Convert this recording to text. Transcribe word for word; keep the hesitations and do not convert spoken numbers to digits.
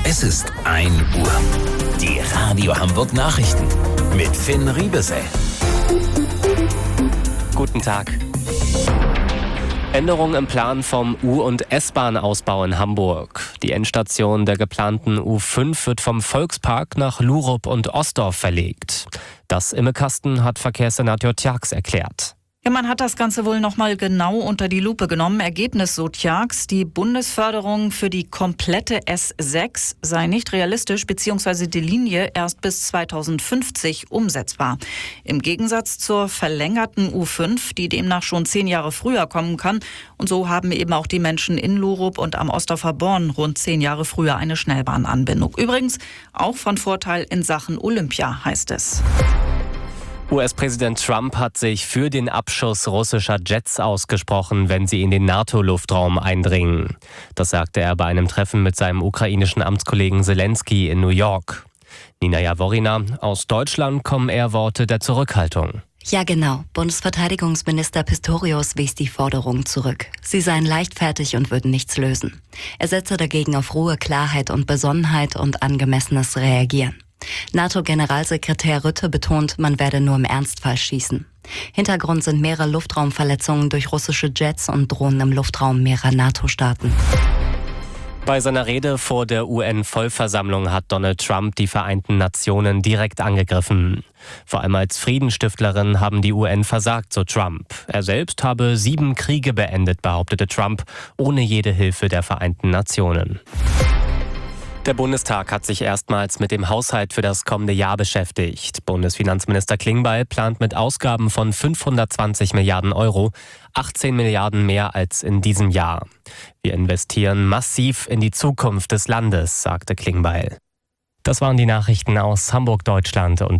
Es ist ein Uhr. Die Radio Hamburg Nachrichten mit Finn Riebesell. Guten Tag. Änderung im Plan vom U- und S-Bahn-Ausbau in Hamburg. Die Endstation der geplanten U fünf wird vom Volkspark nach Lurup und Osdorf verlegt. Das Immekasten hat Verkehrssenator Tjax erklärt. Ja, man hat das Ganze wohl noch mal genau unter die Lupe genommen. Ergebnis, so Tjax: die Bundesförderung für die komplette S sechs sei nicht realistisch bzw. die Linie erst bis zweitausendfünfzig umsetzbar. Im Gegensatz zur verlängerten U fünf, die demnach schon zehn Jahre früher kommen kann. Und so haben eben auch die Menschen in Lurup und am Osdorfer Born rund zehn Jahre früher eine Schnellbahnanbindung. Übrigens auch von Vorteil in Sachen Olympia, heißt es. U S-Präsident Trump hat sich für den Abschuss russischer Jets ausgesprochen, wenn sie in den NATO-Luftraum eindringen. Das sagte er bei einem Treffen mit seinem ukrainischen Amtskollegen Zelensky in New York. Nina Jaworina, aus Deutschland kommen eher Worte der Zurückhaltung. Ja genau, Bundesverteidigungsminister Pistorius wies die Forderung zurück. Sie seien leichtfertig und würden nichts lösen. Er setze dagegen auf Ruhe, Klarheit und Besonnenheit und angemessenes Reagieren. NATO-Generalsekretär Rutte betont, man werde nur im Ernstfall schießen. Hintergrund sind mehrere Luftraumverletzungen durch russische Jets und Drohnen im Luftraum mehrerer NATO-Staaten. Bei seiner Rede vor der U N-Vollversammlung hat Donald Trump die Vereinten Nationen direkt angegriffen. Vor allem als Friedensstifterin haben die U N versagt, so Trump. Er selbst habe sieben Kriege beendet, behauptete Trump, ohne jede Hilfe der Vereinten Nationen. Der Bundestag hat sich erstmals mit dem Haushalt für das kommende Jahr beschäftigt. Bundesfinanzminister Klingbeil plant mit Ausgaben von fünfhundertzwanzig Milliarden Euro, achtzehn Milliarden mehr als in diesem Jahr. Wir investieren massiv in die Zukunft des Landes, sagte Klingbeil. Das waren die Nachrichten aus Hamburg, Deutschland und